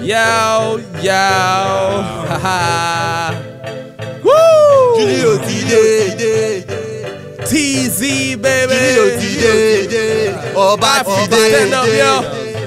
Yo, haha. Woo! Julio Tide, TZ, baby. Julio Tide, Oba Tide. Stand up, yo.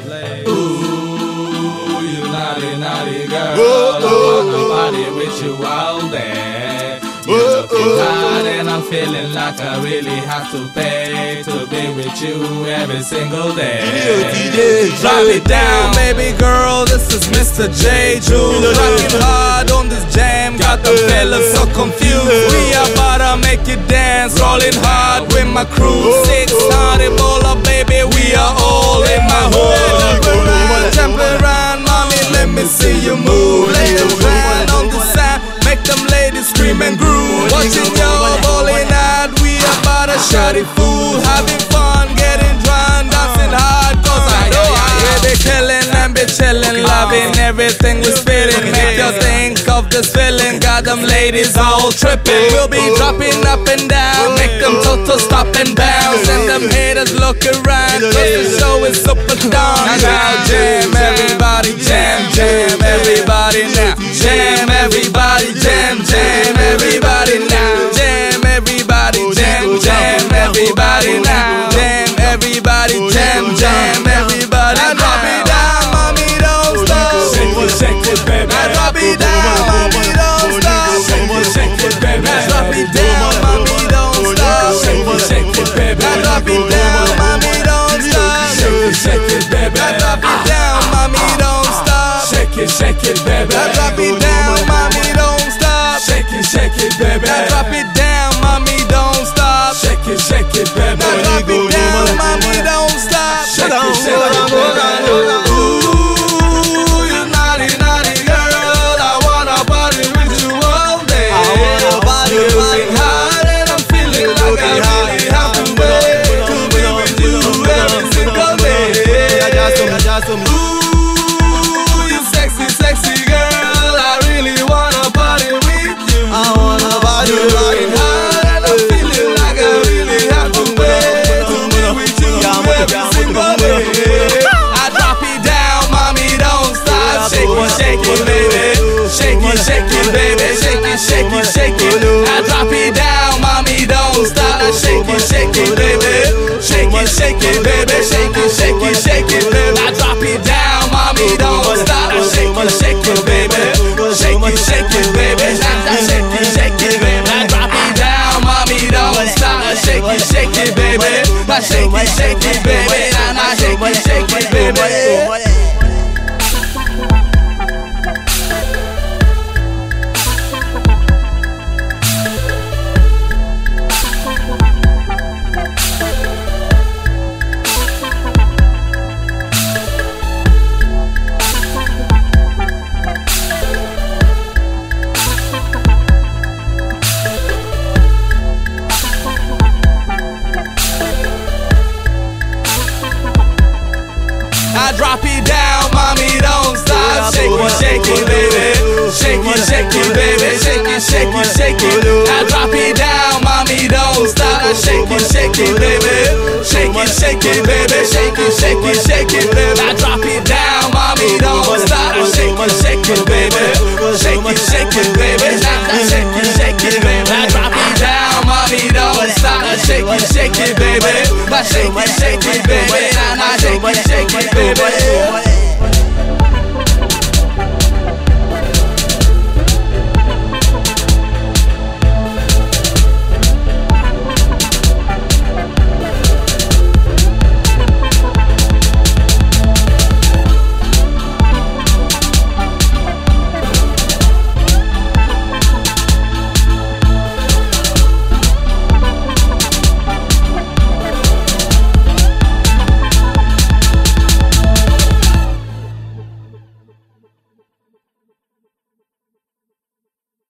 Ooh, you naughty girl. Oh, oh, I want to party with you all day. You're looking hot and I'm feeling like I really have to pay to be with you every single day. Drop it down, baby girl, this is Mr. J. Jules. Rocking hard on this jam, got the fellas so confused. We about to make you dance, rolling hard with my crew. 600 baller, baby, we are all in my hood. Jump around, mommy, let me see you move. Lay it down on the side, make them ladies scream and groove. Watching y'all balling out, we about to shawty fool. Having fun, getting drunk, dancing hard, cause I know I be killing and be chilling, loving everything we're spitting. Make you think of this feeling, got them ladies all tripping. We'll be dropping up and down, make them total stop and bounce. And them haters look around, cause the show is super down. Now jam, everybody jam, jam, everybody now. Jam, everybody jam, jam, everybody now. Jam, everybody jam, jam, everybody now. Jam, everybody jam, jam, everybody now. Drop it down, mommy, don't stop. Shake it, baby. Now drop it down, mommy, don't stop. Shake it, baby. Now drop it down, mommy, don't stop. Shake it, baby. Now drop it down, mommy, don't stop. Shake it, baby. Now drop it down, mommy, don't stop. Shake it, baby. Now drop it down, mommy, don't stop. Shake it, baby. Now drop it down, mommy, don't stop. Shake it, baby. Now drop it down, mommy, don't stop. Shake it, baby. Ooh, you naughty girl, I wanna party with you all day. You're looking hot and I'm feeling like I really have to wait to be with you every single day. Ooh, you sexy girl, I really wanna party with you. You're looking hot and I'm feeling like I really have to wait to be with you every single day. I drop it down, mommy, don't stop. Shake it, baby. Shake it, baby. Shake it. I drop it down, mommy, don't stop. Shake it, baby. Shake it, baby. Shake it, baby. I drop it down, mommy, don't stop. Shake it, baby. Shake it, baby. Shake it, baby. I drop it down, mommy, don't stop. Shake it, baby. Shake it, baby. And I shake it, baby. I drop it down, mommy, don't stop. Shake it, baby. Shake it, baby. Shake it. I drop it down, mommy, don't stop. Shake it, baby. Shake it, baby. Shake it, baby. I drop